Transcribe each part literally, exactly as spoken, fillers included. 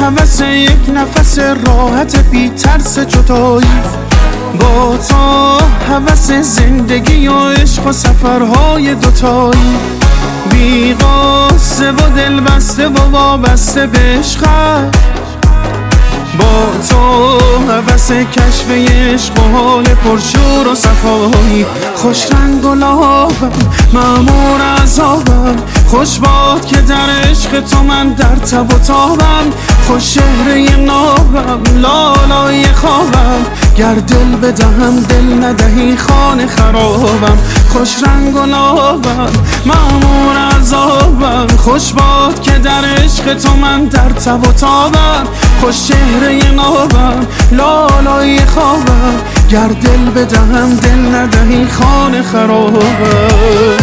هوس یک نفس راحت بی ترس جدایی، با تو هوس زندگی و عشق و سفرهای دوتایی، بی غصه و دل بسته و وابسته به عشقت، با تو هوس کشف عشق و حال پرشور و صفایی. خوش رنگ و لابم مأمور عذابم، خوش باد که در عشق تو من در تب و تابم، خوش چهره نابم لالای خوابم، گر دل بدهم دل ندهی خانه خرابم. خوش رنگ و لابم مأمور عذابم، خوش باد که در عشق تو من در تب و تابم، خوش چهره نابم لالای خوابم، گر دل بدهم دل ندهی خانه خرابم.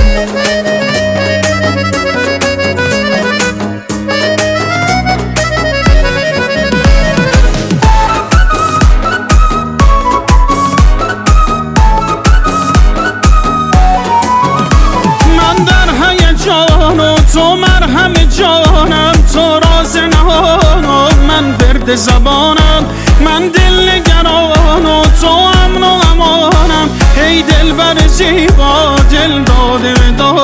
تو مرهم جانم، تو راز نهانم، من ورد زبانم، من دل نگران و تو امن و امانم، ای دل بر زیبا دل داده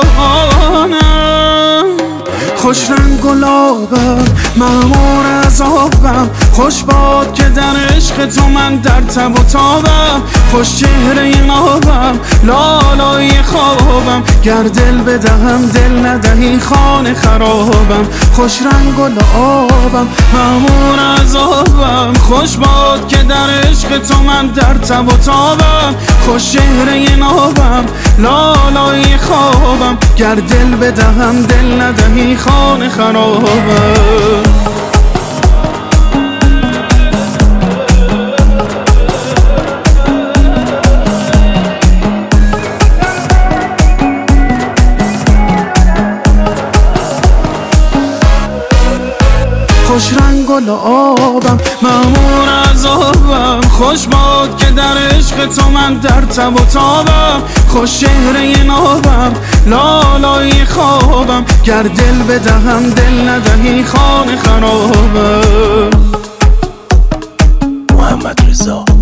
دانم. خوش رنگ و لابم مأمور عذابم، خوش باد که در عشق تو من در تب و تابم، خوش چهره نابم لالای خوابم، گر دل بدهم دل ندهی خانه خرابم. خوش رنگ و لابم مأمور عذابم، خوش باد که در عشق تو من در تب و تابم، خوش چهره نابم لالای خوابم، گر دل بدهم دل ندهی خانه خرابم. خوش رنگ و لابم مأمور عذابم، خوش باد که در عشق تو من در تب و تابم، خوش چهره نابم لالای خوابم، گر دل بدهم دل ندهی خانه خرابم. محمد رضا